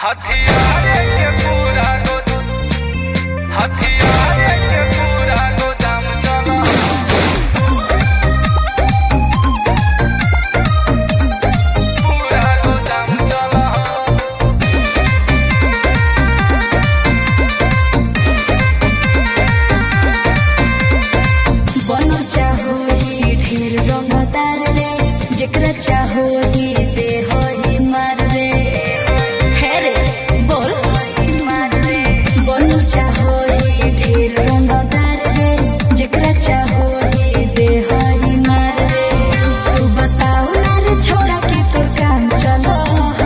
हथियार के पूरा गोदाम चला। पूरा गोदाम चला। बनो चाहो ही ढेर रंगदार रे, जेकरा चाहो ही दे हो ही मार रे। है रे बोल मार रे। बनो चाहो ही ढेर रंगदार रे, जेकरा चाहो ही दे हो ही मार रे। तू बताओ ना रे छोरा के तोर काम चलो।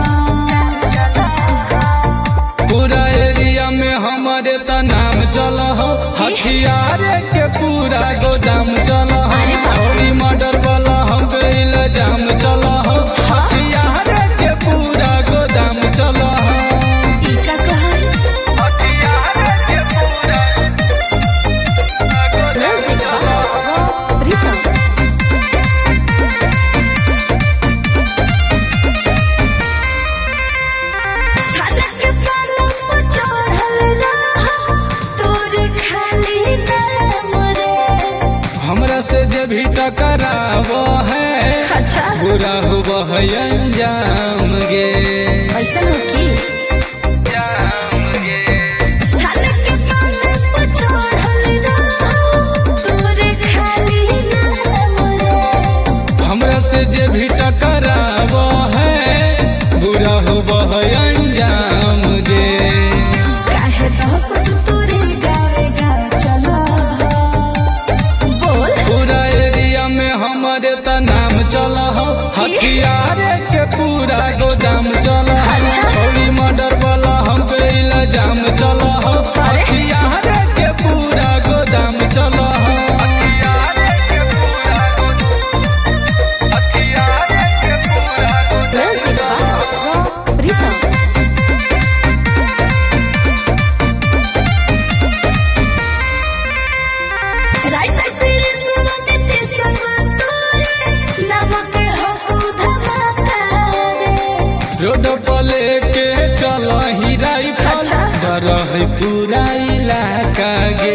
पूरा एरिया में हमारे त नाम चला हो, हथियार के पूरा गोदाम चला हो। छोरी मर्डर वाला हम पे इल्जाम चला हो, हथियार के पूरा गोदाम चला हो। ई का कहल हथियार के पूरा गोदाम चला हो। प्रीतम खाना के पाला पर चढ़ल रहा, तोर खाली नाम रे। हमरा से जे भी टकराव है, अच्छा बुरा हुआ है अंजाम गे। ऐसा हो की खाना के पाला पर चढ़ल रहा, तोर खाली नाम रे। हमरा से जे भी टकराव है, बुरा हुआ है अंजाम गे। काहे दहशत तोरे गावे गाँव चला। बोल पूरा एरिया में हमारे त नाम चला हो, हथियार के पूरा गोदाम चला हो। अच्छा। छोरी मर्डर वाला हम पे इल्जाम चला हो, हथियार के पूरा गोदाम चला हो। म्यूजिक बा प्रीतम राइट तेरे सुनते ते सब तोरे नमक हो धमाका रे। रोड पर लेके चला ही राइफल, अच्छा। डर है पूरा इलाका गे।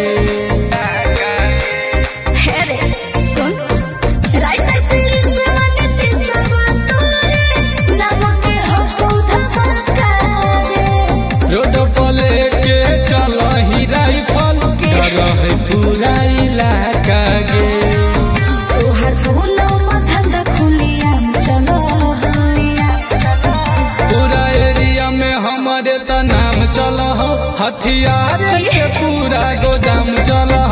है रे सुन राइट तेरे सुनते ते सब तोरे नमक हो धमाका रे। रोड पर लेके चला ही राइफल, डर है पूरा इलाका गे। तोहर कोनो धंधा खुलियाम चलो हइया। पूरा एरिया में हमारे त नाम चला हो, हथियार के पूरा गोदाम चला